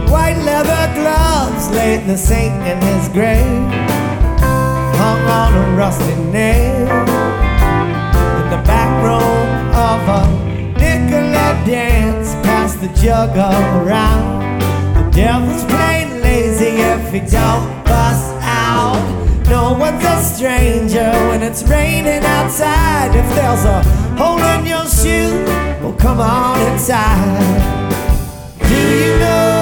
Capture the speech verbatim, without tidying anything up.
white leather gloves lay in the sink in his grave, hung on a rusty nail in the back room of a Nicolette dance. Pass the jug around. The devil's plain lazy if he don't bust out. No one's a stranger when it's raining outside. If there's a hole in your shoe, well, come on inside. Do you know